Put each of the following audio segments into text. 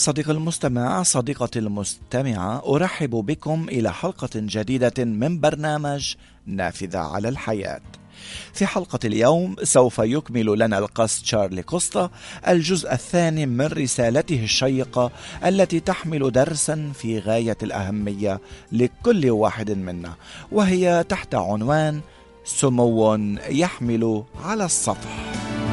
صديق المستمع، صديقتي المستمعة، أرحب بكم إلى حلقة جديدة من برنامج نافذة على الحياة. في حلقة اليوم سوف يكمل لنا القس تشارلي كوستا الجزء الثاني من رسالته الشيقة التي تحمل درسا في غاية الأهمية لكل واحد منا، وهي تحت عنوان سمو يحمل على السطح.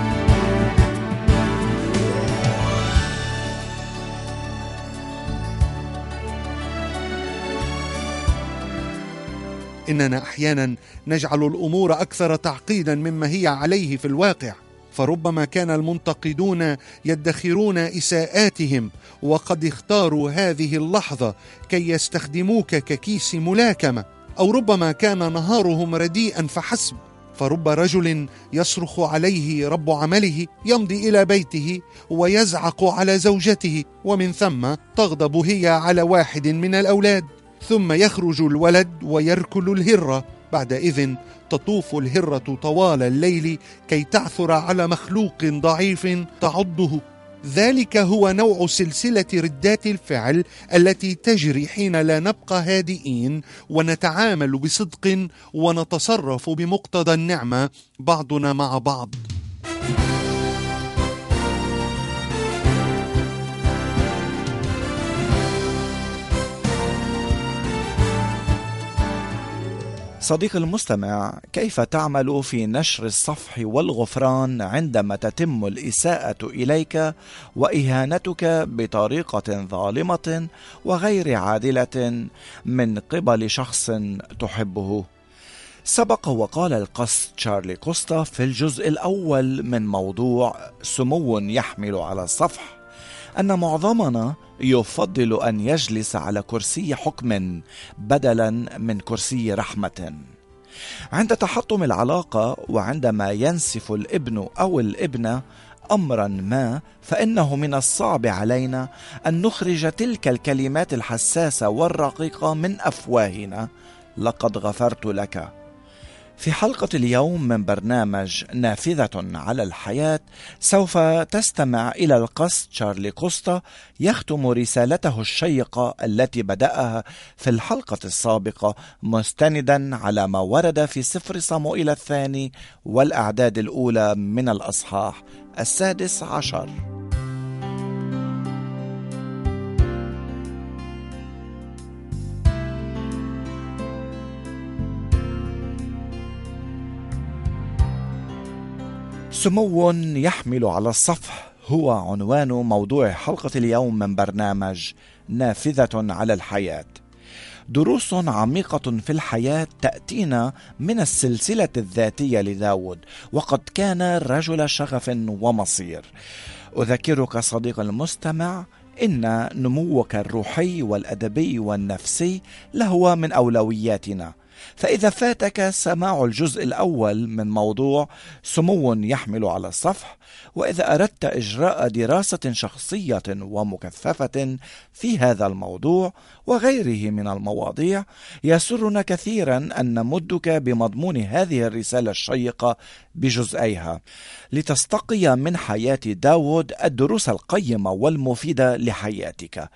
إننا أحيانا نجعل الأمور أكثر تعقيدا مما هي عليه في الواقع، فربما كان المنتقدون يدخرون إساءاتهم وقد اختاروا هذه اللحظة كي يستخدموك ككيس ملاكمة، أو ربما كان نهارهم رديئا فحسب، فرب رجل يصرخ عليه رب عمله يمضي إلى بيته ويزعق على زوجته، ومن ثم تغضب هي على واحد من الأولاد، ثم يخرج الولد ويركل الهرة. بعدئذ تطوف الهرة طوال الليل كي تعثر على مخلوق ضعيف تعضه. ذلك هو نوع سلسلة ردات الفعل التي تجري حين لا نبقى هادئين ونتعامل بصدق ونتصرف بمقتضى النعمة بعضنا مع بعض. صديق المستمع، كيف تعمل في نشر الصفح والغفران عندما تتم الإساءة إليك وإهانتك بطريقة ظالمة وغير عادلة من قبل شخص تحبه؟ سبق وقال القس تشارلي كوستا في الجزء الأول من موضوع سمو يحمل على السطح أن معظمنا يفضل أن يجلس على كرسي حكم بدلا من كرسي رحمة. عند تحطم العلاقة وعندما ينسف الابن أو الابنة أمرا ما، فإنه من الصعب علينا أن نخرج تلك الكلمات الحساسة والرقيقة من أفواهنا: لقد غفرت لك. في حلقة اليوم من برنامج نافذة على الحياة سوف تستمع إلى القس تشارلي كوستا يختم رسالته الشيقة التي بدأها في الحلقة السابقة مستندا على ما ورد في سفر صموئيل الثاني والأعداد الأولى من الأصحاح 16. سمو يحمل على السطح هو عنوان موضوع حلقة اليوم من برنامج نافذة على الحياة. دروس عميقة في الحياة تأتينا من السلسلة الذاتية لداود، وقد كان رجل شغف ومصير. أذكرك صديق المستمع إن نموك الروحي والأدبي والنفسي لهو من أولوياتنا، فإذا فاتك سماع الجزء الأول من موضوع سمو يحمل على السطح، وإذا أردت إجراء دراسة شخصية ومكثفة في هذا الموضوع وغيره من المواضيع، يسرنا كثيرا أن نمدك بمضمون هذه الرسالة الشيقة بجزئيها لتستقي من حياة داود الدروس القيمة والمفيدة لحياتك.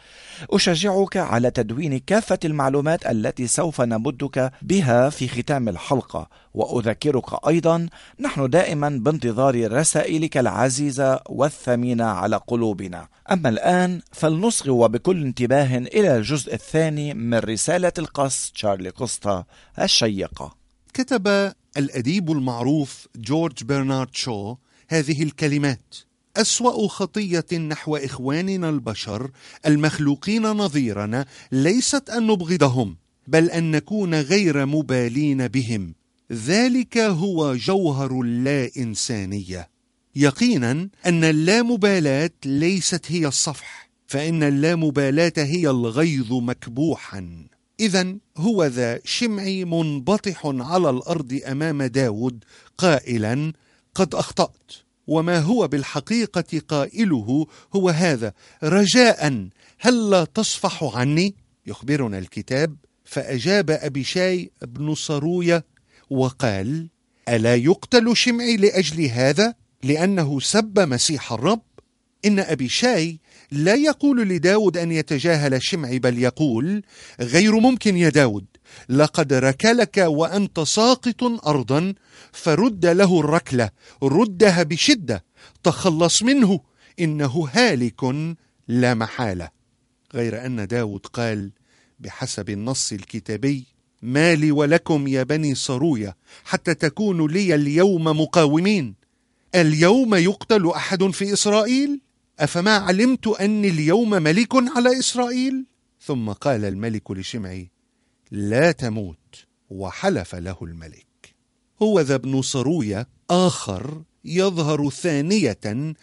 أشجعك على تدوين كافة المعلومات التي سوف نمدك بها في ختام الحلقة، وأذكرك أيضا نحن دائما بانتظار رسائلك العزيزة والثمينة على قلوبنا. أما الآن فلنصغي بكل انتباه إلى الجزء الثاني من رسالة القس تشارلي كوستا الشيقة. كتب الأديب المعروف جورج برنارد شو هذه الكلمات: أسوأ خطية نحو إخواننا البشر المخلوقين نظيرنا ليست أن نبغضهم، بل أن نكون غير مبالين بهم. ذلك هو جوهر اللا إنسانية. يقينا أن اللامبالاة ليست هي الصفح، فإن اللامبالاة هي الغيظ مكبوحا. إذن هو ذا شمعي منبطح على الأرض أمام داود قائلا: قد أخطأت. وما هو بالحقيقة قائله هو هذا: رجاء هل لا تصفح عني؟ يخبرنا الكتاب: فأجاب أبيشاي بن صروية وقال: ألا يقتل شمعي لأجل هذا؟ لأنه سب مسيح الرب؟ إن أبيشاي لا يقول لداود أن يتجاهل شمعي، بل يقول: غير ممكن يا داود، لقد ركلك وأنت ساقط أرضا، فرد له الركلة، ردها بشدة، تخلص منه، إنه هالك لا محالة. غير أن داود قال بحسب النص الكتابي: ما لي ولكم يا بني صرويا حتى تكونوا لي اليوم مقاومين؟ اليوم يقتل أحد في إسرائيل؟ أفما علمت أني اليوم ملك على إسرائيل؟ ثم قال الملك لشمعي: لا تموت. وحلف له الملك. هو ذا ابن صرويا آخر يظهر ثانية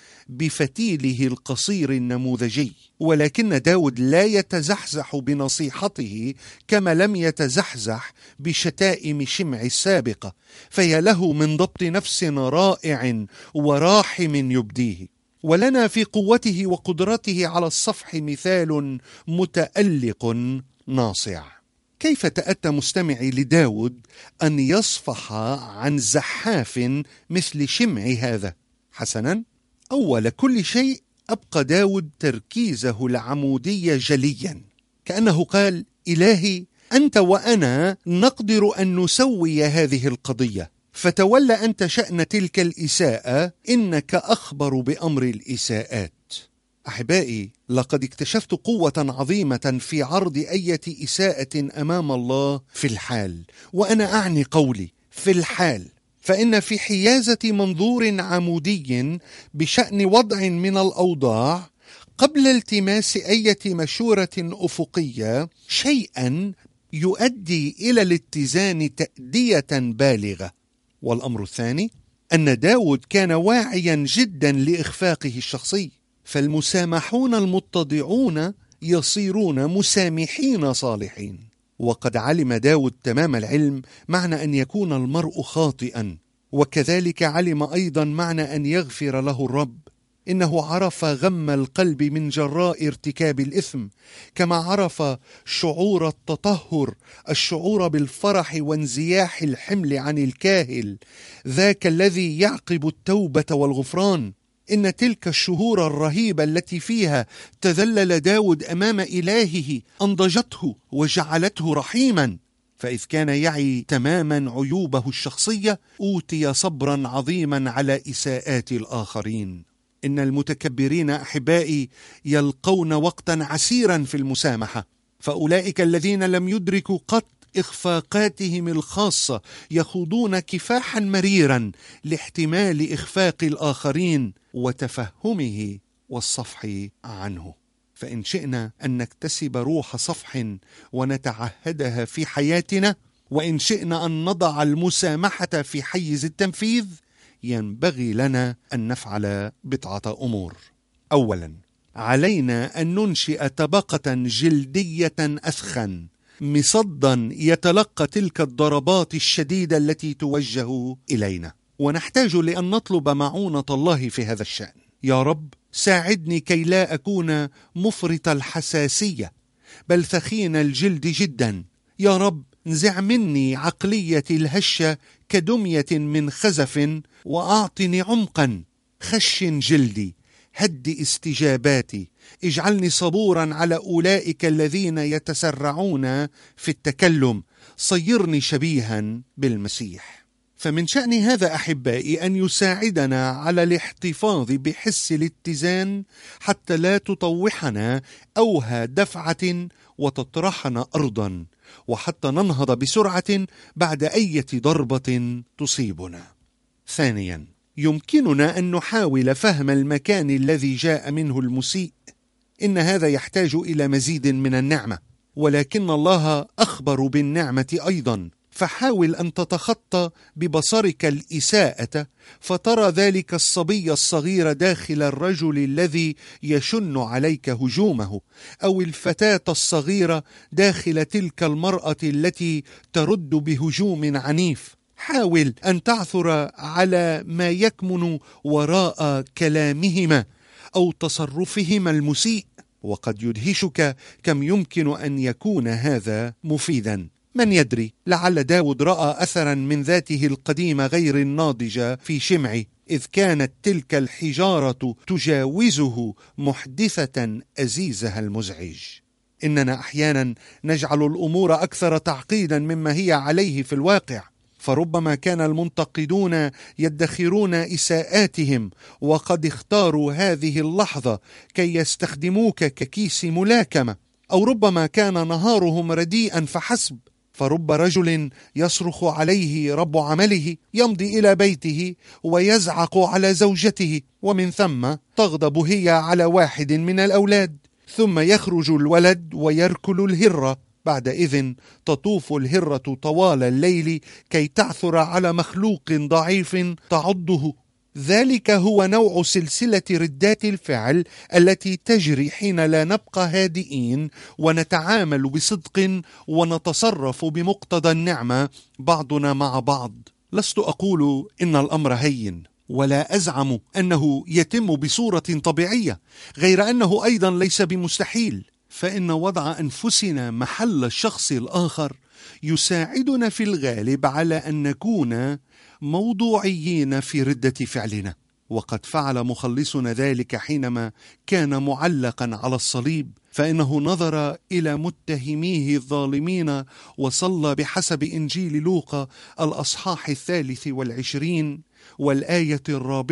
بفتيله القصير النموذجي، ولكن داود لا يتزحزح بنصيحته كما لم يتزحزح بشتائم شمع السابقة، فهي له من ضبط نفس رائع وراحم يبديه. ولنا في قوته وقدرته على الصفح مثال متألق ناصع. كيف تأتى مستمعي لداود أن يصفح عن زحاف مثل شمع هذا؟ حسنا، أول كل شيء أبقى داود تركيزه العمودي جليا، كأنه قال: إلهي، أنت وأنا نقدر أن نسوي هذه القضية، فتولى أنت شأن تلك الإساءة، إنك أخبر بأمر الإساءات. أحبائي، لقد اكتشفت قوة عظيمة في عرض أية إساءة أمام الله في الحال، وأنا أعني قولي في الحال، فإن في حيازة منظور عمودي بشأن وضع من الأوضاع قبل التماس أية مشورة أفقية شيئا يؤدي إلى الاتزان تأدية بالغة. والأمر الثاني أن داود كان واعيا جدا لإخفاقه الشخصي، فالمسامحون المتضعون يصيرون مسامحين صالحين. وقد علم داود تمام العلم معنى أن يكون المرء خاطئا، وكذلك علم أيضا معنى أن يغفر له الرب. إنه عرف غم القلب من جراء ارتكاب الإثم، كما عرف شعور التطهر، الشعور بالفرح وانزياح الحمل عن الكاهل، ذاك الذي يعقب التوبة والغفران. إن تلك الشهور الرهيبة التي فيها تذلل داود أمام إلهه أنضجته وجعلته رحيما، فإذ كان يعي تماما عيوبه الشخصية أوتي صبرا عظيما على إساءات الآخرين. إن المتكبرين أحبائي يلقون وقتا عسيرا في المسامحة، فأولئك الذين لم يدركوا قط إخفاقاتهم الخاصة يخوضون كفاحا مريرا لاحتمال إخفاق الآخرين وتفهمه والصفح عنه. فإن شئنا أن نكتسب روح صفح ونتعهدها في حياتنا، وإن شئنا أن نضع المسامحة في حيز التنفيذ، ينبغي لنا أن نفعل بضعة أمور. أولا، علينا أن ننشئ طبقة جلدية أثخن مصدا يتلقى تلك الضربات الشديدة التي توجه إلينا، ونحتاج لأن نطلب معونة الله في هذا الشأن. يا رب، ساعدني كي لا أكون مفرط الحساسية بل ثخين الجلد جدا. يا رب، انزع مني عقلية الهشة كدمية من خزف، وأعطني عمقا. خشن جلدي، هدئ استجاباتي، اجعلني صبورا على أولئك الذين يتسرعون في التكلم، صيرني شبيها بالمسيح. فمن شأن هذا أحبائي أن يساعدنا على الاحتفاظ بحس الاتزان حتى لا تطوحنا أوهى دفعة وتطرحنا أرضا، وحتى ننهض بسرعة بعد أي ضربة تصيبنا. ثانيا، يمكننا أن نحاول فهم المكان الذي جاء منه المسيء. إن هذا يحتاج إلى مزيد من النعمة، ولكن الله أخبر بالنعمة أيضا، فحاول أن تتخطى ببصرك الإساءة فترى ذلك الصبي الصغير داخل الرجل الذي يشن عليك هجومه، أو الفتاة الصغيرة داخل تلك المرأة التي ترد بهجوم عنيف. حاول أن تعثر على ما يكمن وراء كلامهما أو تصرفهما المسيء، وقد يدهشك كم يمكن أن يكون هذا مفيدا. من يدري، لعل داود رأى أثرا من ذاته القديمة غير الناضجة في شمعي. إذ كانت تلك الحجارة تجاوزه محدثة أزيزها المزعج. إننا أحيانا نجعل الأمور أكثر تعقيدا مما هي عليه في الواقع، فربما كان المنتقدون يدخرون إساءاتهم وقد اختاروا هذه اللحظة كي يستخدموك ككيس ملاكمة، أو ربما كان نهارهم رديئا فحسب، فرب رجل يصرخ عليه رب عمله يمضي إلى بيته ويزعق على زوجته، ومن ثم تغضب هي على واحد من الأولاد، ثم يخرج الولد ويركل الهرة. بعدئذ تطوف الهرة طوال الليل كي تعثر على مخلوق ضعيف تعضه. ذلك هو نوع سلسلة ردات الفعل التي تجري حين لا نبقى هادئين ونتعامل بصدق ونتصرف بمقتضى النعمة بعضنا مع بعض. لست أقول إن الأمر هين، ولا أزعم أنه يتم بصورة طبيعية، غير أنه أيضا ليس بمستحيل، فإن وضع أنفسنا محل الشخص الآخر يساعدنا في الغالب على أن نكون موضوعيين في ردة فعلنا. وقد فعل مخلصنا ذلك حينما كان معلقا على الصليب، فإنه نظر إلى متهميه الظالمين وصلى بحسب إنجيل لوقا الأصحاح 23 والآية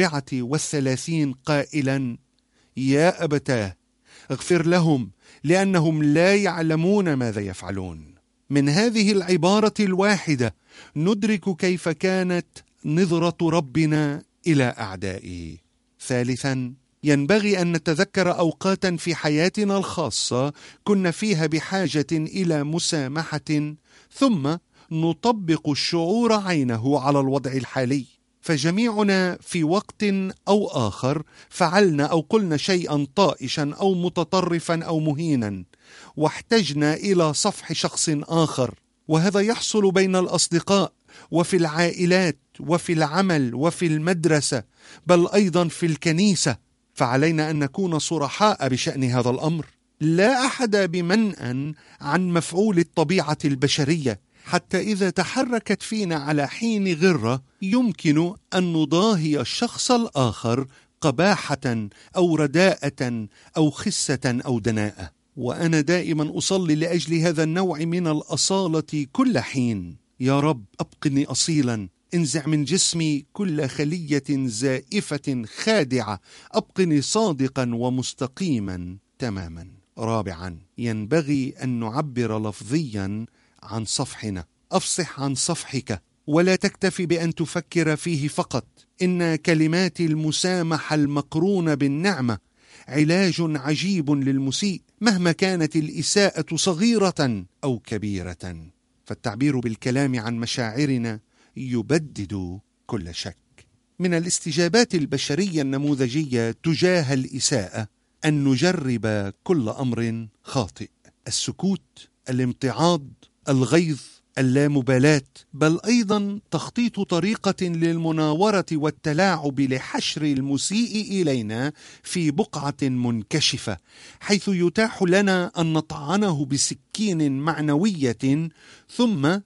34 قائلا: يا أبتاه اغفر لهم لأنهم لا يعلمون ماذا يفعلون. من هذه العبارة الواحدة ندرك كيف كانت نظرة ربنا إلى أعدائه. ثالثا، ينبغي أن نتذكر أوقاتا في حياتنا الخاصة كنا فيها بحاجة إلى مسامحة، ثم نطبق الشعور عينه على الوضع الحالي. فجميعنا في وقت أو آخر فعلنا أو قلنا شيئا طائشا أو متطرفا أو مهينا، واحتجنا إلى صفح شخص آخر، وهذا يحصل بين الأصدقاء وفي العائلات وفي العمل وفي المدرسة، بل أيضا في الكنيسة. فعلينا أن نكون صرحاء بشأن هذا الأمر. لا أحد بمنأى عن مفعول الطبيعة البشرية، حتى إذا تحركت فينا على حين غرة يمكن أن نضاهي الشخص الآخر قباحة أو رداءة أو خسة أو دناءة. وأنا دائما أصلي لأجل هذا النوع من الأصالة كل حين: يا رب أبقني أصيلا، انزع من جسمي كل خلية زائفة خادعة، أبقني صادقا ومستقيما تماما. رابعا، ينبغي أن نعبر لفظيا عن صفحنا. أفصح عن صفحك، ولا تكتفي بأن تفكر فيه فقط. إن كلمات المسامحة المقرونة بالنعمة علاج عجيب للمسيء مهما كانت الإساءة صغيرة أو كبيرة. فالتعبير بالكلام عن مشاعرنا يبدد كل شك. من الاستجابات البشرية النموذجية تجاه الإساءة أن نجرب كل أمر خاطئ: السكوت، الامتعاض، الغيظ، اللامبالاة، بل أيضا تخطيط طريقة للمناورة والتلاعب لحشر المسيء إلينا في بقعة منكشفة، حيث يتاح لنا أن نطعنه بسكين معنوية ثم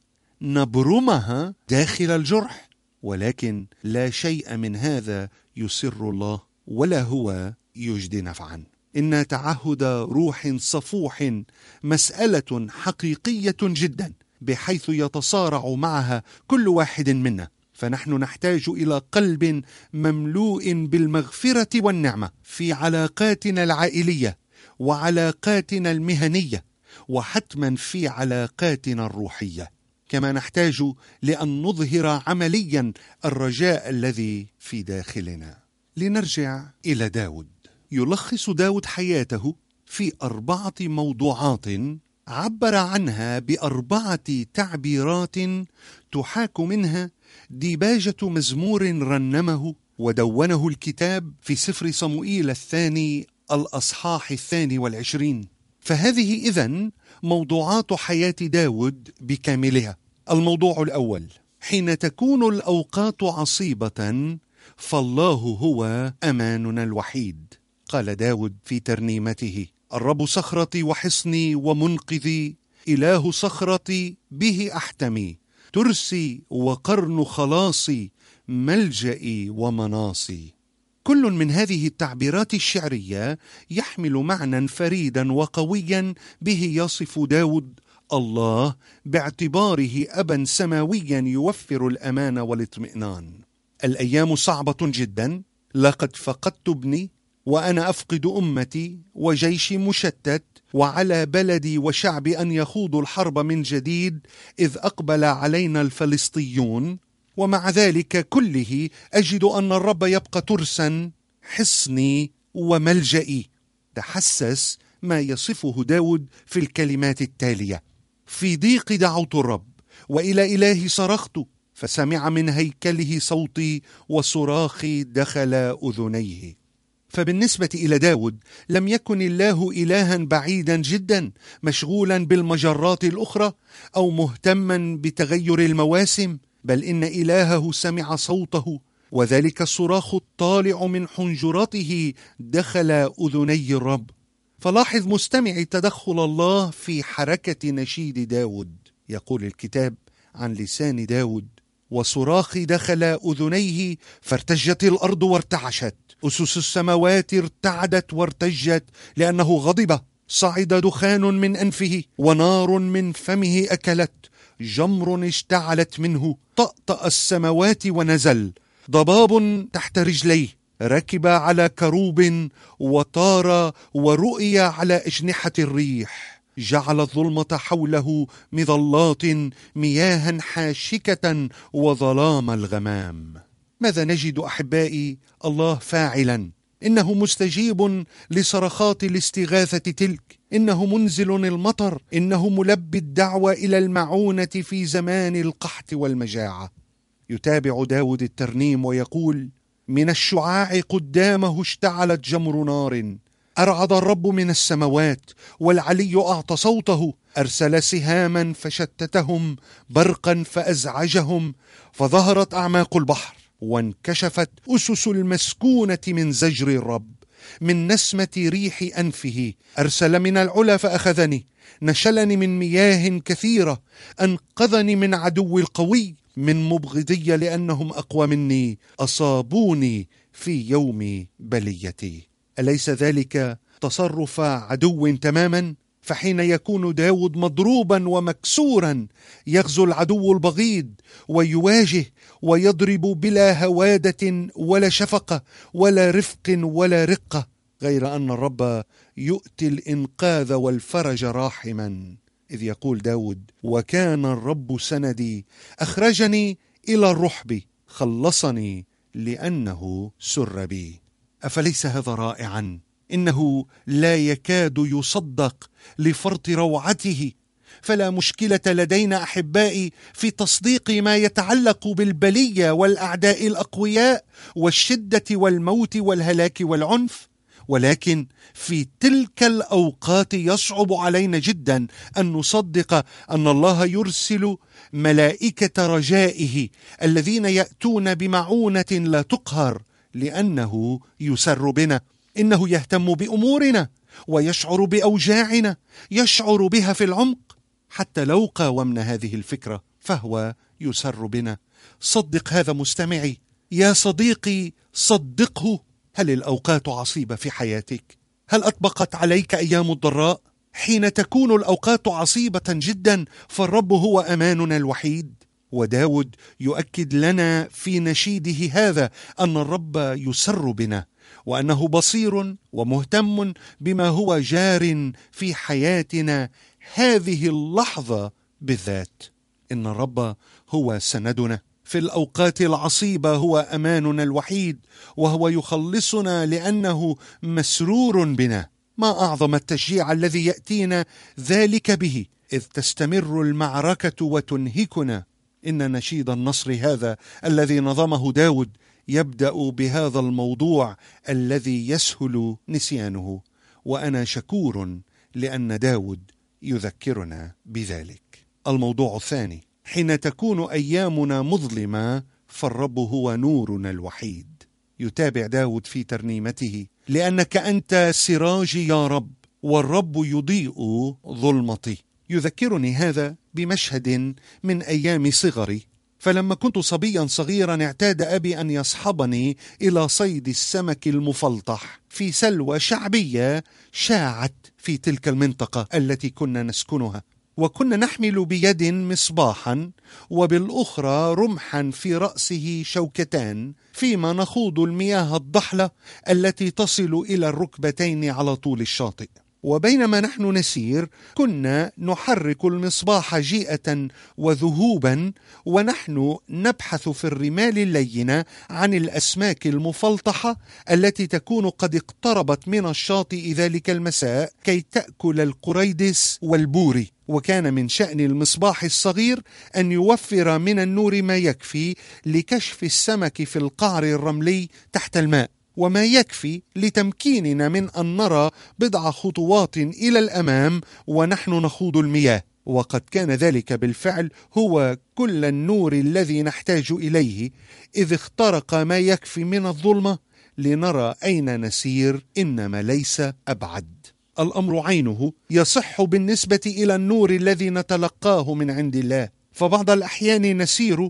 نبرمها داخل الجرح. ولكن لا شيء من هذا يسر الله ولا هو يجدي نفعا. إن تعهد روح صفوح مسألة حقيقية جدا، بحيث يتصارع معها كل واحد منا. فنحن نحتاج إلى قلب مملوء بالمغفرة والنعمة في علاقاتنا العائلية وعلاقاتنا المهنية، وحتما في علاقاتنا الروحية. كما نحتاج لأن نظهر عمليا الرجاء الذي في داخلنا. لنرجع إلى داود. يلخص داود حياته في 4 موضوعات عبر عنها ب4 تعبيرات تحاك منها ديباجة مزمور رنمه ودونه الكتاب في سفر صموئيل الثاني الأصحاح 22. فهذه إذن موضوعات حياة داود بكاملها. الموضوع الأول: حين تكون الأوقات عصيبة فالله هو أماننا الوحيد. قال داود في ترنيمته: الرب صخرتي وحصني ومنقذي، إله صخرتي به أحتمي، ترسي وقرن خلاصي ملجئي ومناصي. كل من هذه التعبيرات الشعرية يحمل معنى فريدا وقويا به يصف داود الله باعتباره أبا سماويا يوفر الأمان والاطمئنان. الأيام صعبة جدا، لقد فقدت ابني وأنا أفقد أمتي وجيشي مشتت، وعلى بلدي وشعبي أن يخوضوا الحرب من جديد إذ أقبل علينا الفلسطيون. ومع ذلك كله أجد أن الرب يبقى ترسا حصني وملجئي. تحسس ما يصفه داود في الكلمات التالية: في ضيق دعوت الرب وإلى إلهي صرخت، فسمع من هيكله صوتي وصراخي دخل أذنيه. فبالنسبة إلى داود لم يكن الله إلها بعيدا جدا مشغولا بالمجرات الأخرى أو مهتما بتغير المواسم، بل إن إلهه سمع صوته، وذلك الصراخ الطالع من حنجرته دخل أذني الرب. فلاحظ مستمع تدخل الله في حركة نشيد داود. يقول الكتاب عن لسان داود: وصراخي دخل أذنيه فارتجت الأرض وارتعشت، أسس السماوات ارتعدت وارتجت لأنه غضب، صعد دخان من أنفه ونار من فمه أكلت، جمر اشتعلت منه، طأطأ السماوات ونزل، ضباب تحت رجليه، ركب على كروب وطار ورؤي على أجنحة الريح، جعل الظلمة حوله مظلات، مياها حاشكة وظلام الغمام. ماذا نجد أحبائي؟ الله فاعلا، إنه مستجيب لصرخات الاستغاثة تلك، إنه منزل المطر، إنه ملبي الدعوة إلى المعونة في زمان القحط والمجاعة. يتابع داود الترنيم ويقول: من الشعاع قدامه اشتعلت جمر نار، أرعد الرب من السماوات، والعلي أعطى صوته، أرسل سهاما فشتتهم، برقا فأزعجهم، فظهرت أعماق البحر وانكشفت أسس المسكونة من زجر الرب، من نسمة ريح أنفه. أرسل من العلا فأخذني، نشلني من مياه كثيرة، أنقذني من عدو القوي، من مبغضي لأنهم أقوى مني، أصابوني في يوم بليتي. أليس ذلك تصرف عدو تماما؟ فحين يكون داود مضروبا ومكسورا يغزو العدو البغيض ويواجه ويضرب بلا هوادة ولا شفقة ولا رفق ولا رقة، غير أن الرب يؤتي الإنقاذ والفرج راحما، إذ يقول داود: وكان الرب سندي، أخرجني إلى الرحب، خلصني لأنه سر بي. أفليس هذا رائعا؟ إنه لا يكاد يصدق لفرط روعته. فلا مشكلة لدينا أحبائي في تصديق ما يتعلق بالبلية والأعداء الأقوياء والشدة والموت والهلاك والعنف، ولكن في تلك الأوقات يصعب علينا جدا أن نصدق أن الله يرسل ملائكة رجائه الذين يأتون بمعونة لا تقهر، لأنه يسر بنا. إنه يهتم بأمورنا ويشعر بأوجاعنا، يشعر بها في العمق. حتى لو قاومنا هذه الفكرة فهو يسر بنا. صدق هذا مستمعي، يا صديقي صدقه. هل الأوقات عصيبة في حياتك؟ هل أطبقت عليك أيام الضراء؟ حين تكون الأوقات عصيبة جدا فالرب هو أماننا الوحيد. وداود يؤكد لنا في نشيده هذا أن الرب يسر بنا، وأنه بصير ومهتم بما هو جار في حياتنا هذه اللحظة بالذات. إن الرب هو سندنا في الأوقات العصيبة، هو أماننا الوحيد، وهو يخلصنا لأنه مسرور بنا. ما أعظم التشجيع الذي يأتينا ذلك به إذ تستمر المعركة وتنهكنا. إن نشيد النصر هذا الذي نظمه داود يبدأ بهذا الموضوع الذي يسهل نسيانه، وأنا شكور لأن داود يذكرنا بذلك. الموضوع الثاني: حين تكون أيامنا مظلمة فالرب هو نورنا الوحيد. يتابع داود في ترنيمته: لأنك أنت سراجي يا رب، والرب يضيء ظلمتي. يذكرني هذا بمشهد من أيام صغري. فلما كنت صبيا صغيرا اعتاد أبي أن يصحبني إلى صيد السمك المفلطح في سلوى شعبية شاعت في تلك المنطقة التي كنا نسكنها، وكنا نحمل بيد مصباحا وبالأخرى رمحا في رأسه شوكتان، فيما نخوض المياه الضحلة التي تصل إلى الركبتين على طول الشاطئ. وبينما نحن نسير كنا نحرك المصباح جيئة وذهوبا، ونحن نبحث في الرمال اللينة عن الأسماك المفلطحة التي تكون قد اقتربت من الشاطئ ذلك المساء كي تأكل القريدس والبوري. وكان من شأن المصباح الصغير أن يوفر من النور ما يكفي لكشف السمك في القعر الرملي تحت الماء، وما يكفي لتمكيننا من أن نرى بضع خطوات إلى الأمام ونحن نخوض المياه. وقد كان ذلك بالفعل هو كل النور الذي نحتاج إليه، إذ اخترق ما يكفي من الظلمة لنرى أين نسير، إنما ليس أبعد. الأمر عينه يصح بالنسبة إلى النور الذي نتلقاه من عند الله، فبعض الأحيان نسير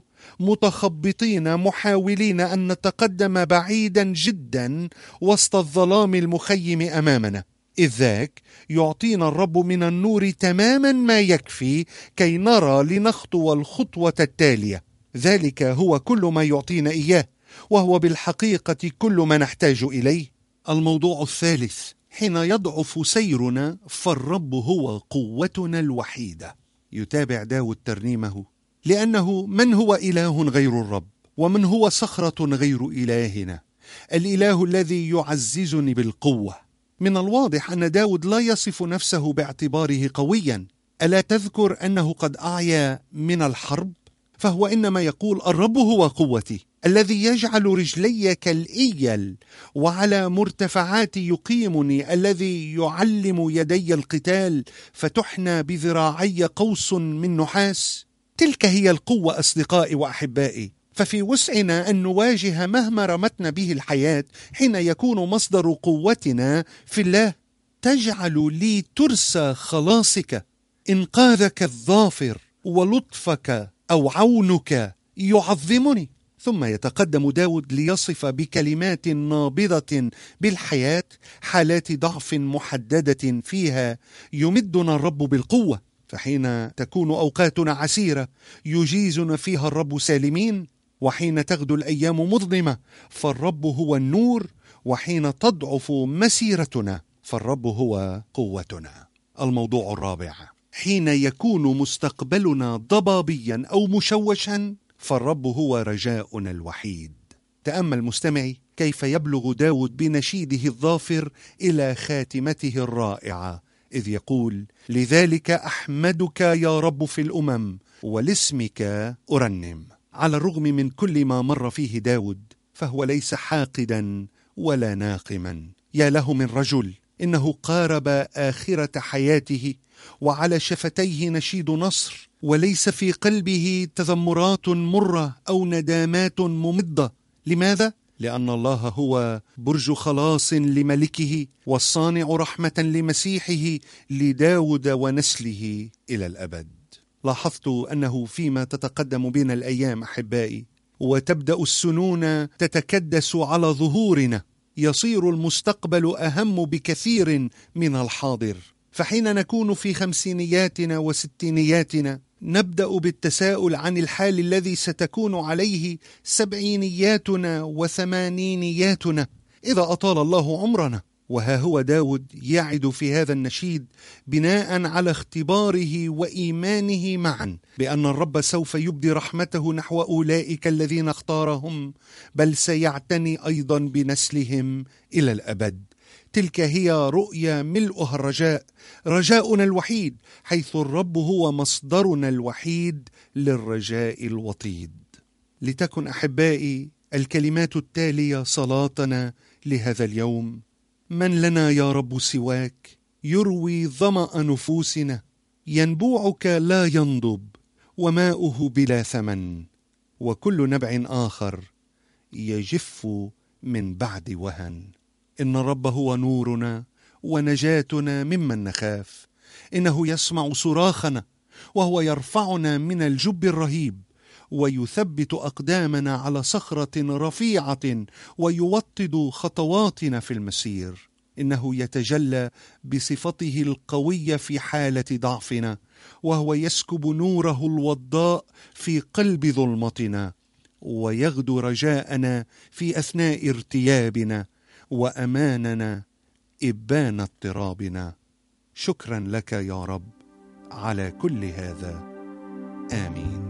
متخبطين محاولين أن نتقدم بعيدا جدا وسط الظلام المخيم أمامنا، إذ ذاك يعطينا الرب من النور تماما ما يكفي كي نرى لنخطو الخطوة التالية. ذلك هو كل ما يعطينا إياه، وهو بالحقيقة كل ما نحتاج إليه. الموضوع الثالث: حين يضعف سيرنا فالرب هو قوتنا الوحيدة. يتابع داود ترنيمه: لأنه من هو إله غير الرب، ومن هو صخرة غير إلهنا، الإله الذي يعززني بالقوة. من الواضح أن داود لا يصف نفسه باعتباره قويا. ألا تذكر أنه قد أعيا من الحرب؟ فهو إنما يقول: الرب هو قوتي، الذي يجعل رجلي كالإيل، وعلى مرتفعات يقيمني، الذي يعلم يدي القتال فتحنى بذراعي قوس من نحاس. تلك هي القوة أصدقائي وأحبائي. ففي وسعنا أن نواجه مهما رمتنا به الحياة حين يكون مصدر قوتنا في الله. تجعل لي ترسى خلاصك، إنقاذك الظافر، ولطفك أو عونك يعظمني. ثم يتقدم داود ليصف بكلمات نابضة بالحياة حالات ضعف محددة فيها يمدنا الرب بالقوة. فحين تكون أوقاتنا عسيرة يجيزنا فيها الرب سالمين، وحين تغدو الأيام مظلمة فالرب هو النور، وحين تضعف مسيرتنا فالرب هو قوتنا. الموضوع الرابع: حين يكون مستقبلنا ضبابيا أو مشوشا فالرب هو رجاؤنا الوحيد. تأمل مستمعي كيف يبلغ داود بنشيده الظافر إلى خاتمته الرائعة، إذ يقول: لذلك أحمدك يا رب في الأمم، ولاسمك أرنم. على الرغم من كل ما مر فيه داود فهو ليس حاقدا ولا ناقما. يا له من رجل إنه قارب آخرة حياته وعلى شفتيه نشيد نصر، وليس في قلبه تذمرات مرة أو ندامات ممضة. لماذا؟ لأن الله هو برج خلاص لملكه، والصانع رحمة لمسيحه لداود ونسله إلى الأبد. لاحظت أنه فيما تتقدم بنا الأيام أحبائي وتبدأ السنون تتكدس على ظهورنا، يصير المستقبل أهم بكثير من الحاضر. فحين نكون في خمسينياتنا وستينياتنا نبدأ بالتساؤل عن الحال الذي ستكون عليه سبعينياتنا وثمانينياتنا إذا أطال الله عمرنا. وها هو داود يعد في هذا النشيد بناء على اختباره وإيمانه معا بأن الرب سوف يبدي رحمته نحو أولئك الذين اختارهم، بل سيعتني أيضا بنسلهم إلى الأبد. تلك هي رؤيا ملؤها الرجاء، رجاؤنا الوحيد، حيث الرب هو مصدرنا الوحيد للرجاء الوطيد. لتكن أحبائي الكلمات التالية صلاتنا لهذا اليوم: من لنا يا رب سواك، يروي ظمأ نفوسنا، ينبوعك لا ينضب وماؤه بلا ثمن، وكل نبع آخر يجف من بعد وهن. إن الرب هو نورنا ونجاتنا ممن نخاف، إنه يسمع صراخنا، وهو يرفعنا من الجب الرهيب، ويثبت أقدامنا على صخرة رفيعة ويوطد خطواتنا في المسير. إنه يتجلى بصفته القوية في حالة ضعفنا، وهو يسكب نوره الوضاء في قلب ظلمتنا، ويغدو رجاءنا في أثناء ارتيابنا، وأماننا إبان اضطرابنا. شكرا لك يا رب على كل هذا، آمين.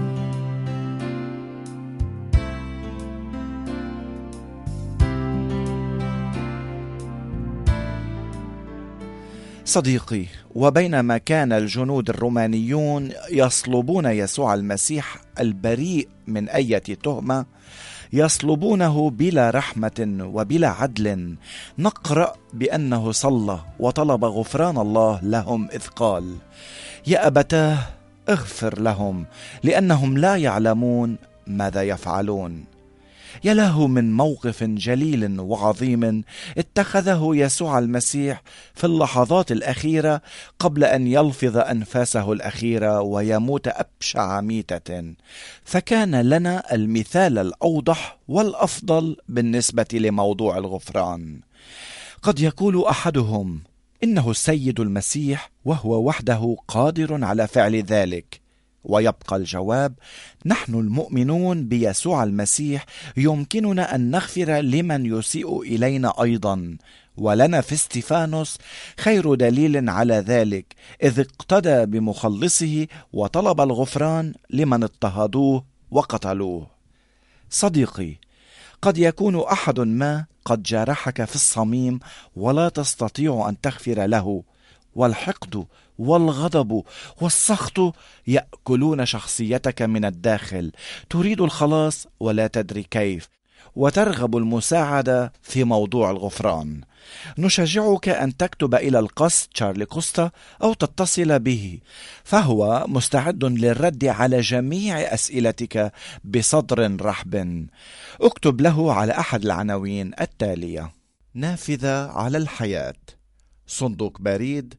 صديقي، وبينما كان الجنود الرومانيون يصلبون يسوع المسيح البريء من أي تهمة، يصلبونه بلا رحمة وبلا عدل، نقرأ بأنه صلى وطلب غفران الله لهم إذ قال: يا أبتاه اغفر لهم لأنهم لا يعلمون ماذا يفعلون. يا له من موقف جليل وعظيم اتخذه يسوع المسيح في اللحظات الأخيرة قبل أن يلفظ أنفاسه الأخيرة ويموت أبشع ميتة، فكان لنا المثال الأوضح والأفضل بالنسبة لموضوع الغفران. قد يقول أحدهم: إنه السيد المسيح وهو وحده قادر على فعل ذلك، ويبقى الجواب: نحن المؤمنون بيسوع المسيح يمكننا أن نغفر لمن يسيء إلينا أيضا، ولنا في استفانوس خير دليل على ذلك، إذ اقتدى بمخلصه وطلب الغفران لمن اضطهدوه وقتلوه. صديقي، قد يكون أحد ما قد جرحك في الصميم ولا تستطيع أن تغفر له، والحقد والغضب والسخط يأكلون شخصيتك من الداخل، تريد الخلاص ولا تدري كيف، وترغب المساعدة في موضوع الغفران. نشجعك أن تكتب إلى القس تشارلي كوستا أو تتصل به، فهو مستعد للرد على جميع أسئلتك بصدر رحب. اكتب له على أحد العناوين التالية: نافذة على الحياة، صندوق بريد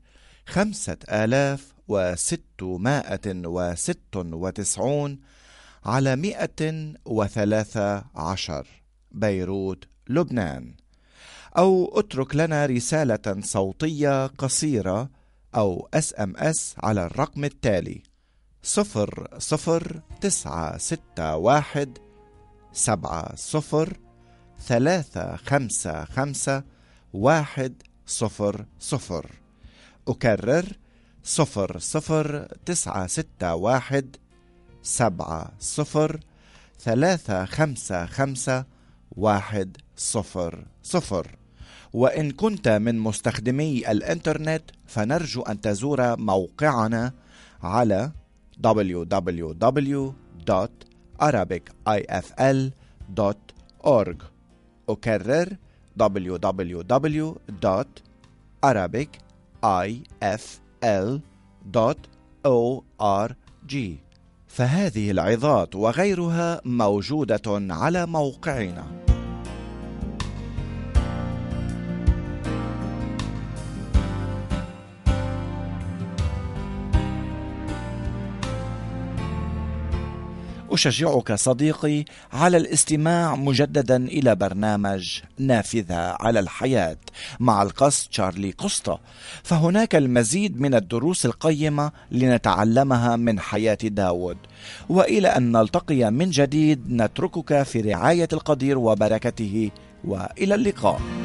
5696 على 113 بيروت، لبنان. أو اترك لنا رسالة صوتية قصيرة أو SMS على الرقم التالي: 00961 70355100. أكرر: 00961 70355100. وإن كنت من مستخدمي الإنترنت فنرجو أن تزور موقعنا على www.arabicifl.org. أكرر: www.arabicifl.org. فهذه العظات وغيرها موجودة على موقعنا. أشجعك صديقي على الاستماع مجددا إلى برنامج نافذة على الحياة مع القس تشارلي كوستا، فهناك المزيد من الدروس القيمة لنتعلمها من حياة داود. وإلى أن نلتقي من جديد، نتركك في رعاية القدير وبركته، وإلى اللقاء.